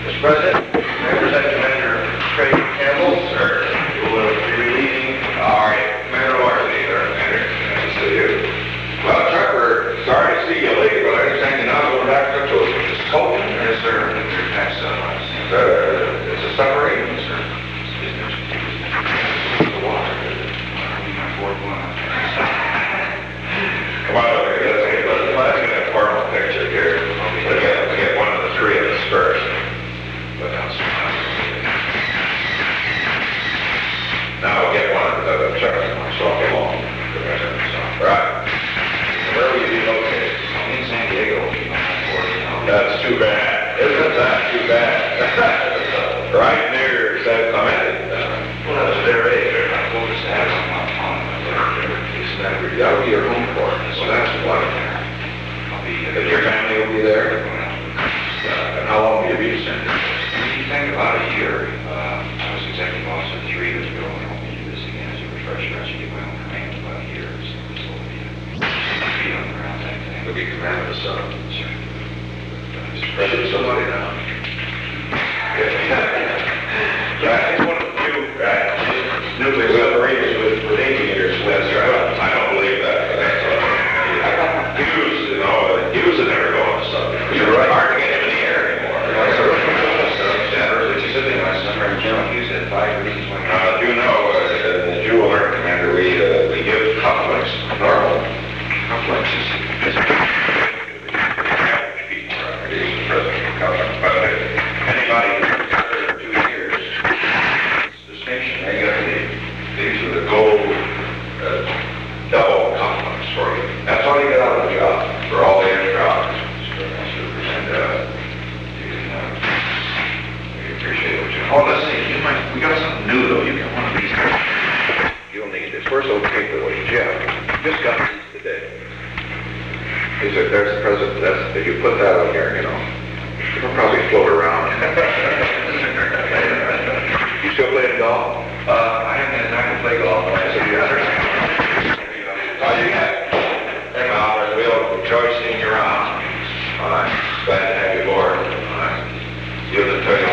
Mr. President, members and Commander Craig Campbell, sir, who will be relieving our Commander Worthy, sir. Commander, nice to see you. Well, Chuck, we're sorry to see you leave, but I understand you're now going back to Cotulla. Is Colton? Yes, sir. They're past it's a submarine, sir. The water. Come on over here. Let's get a formal picture here. We'll get one of the three of us first. Now we'll get one of the Chuck. So along. Right. Where will you be located? I'm in San Diego. That's too bad. Isn't that too bad? Right near San Clemente. Well, that's their age. I'm going to have some on that'll be your home port. So that's one. But your family will be there? And how long will you be sent? You think about a year. I was executive officer 3 years ago, and I'll do this again as a refresher. I should get my own command in about a year. So this will be feet on the ground type thing. You'll be command of the sun. Sure. President somebody now. Yeah, it's one of the few nuclear submarines with aviators. That's right. I don't believe that. Hughes would never go on the subject. You're right. Hard to get him in the air anymore. Sitting on submarine, General Hughes had 5 reasons why. You know, as you will learn, Commander, we give complex, normal complexes. Anybody who's got there 2 years, distinction, these are the gold double complex for you. That's all you get out of the job for all the extra hours. And we appreciate what you. Oh, let's see. We got something new though. You got one of these. You'll need this. Where's those paperweights? Jeff, just got these today. There's the president. If you put that on here, it'll probably float around. You still playing golf? I haven't had time to play golf. So you understand. Oh, you got it. Hey, Mal, we'll enjoy seeing you around. All right. Glad to have you aboard. All right. You'll tell you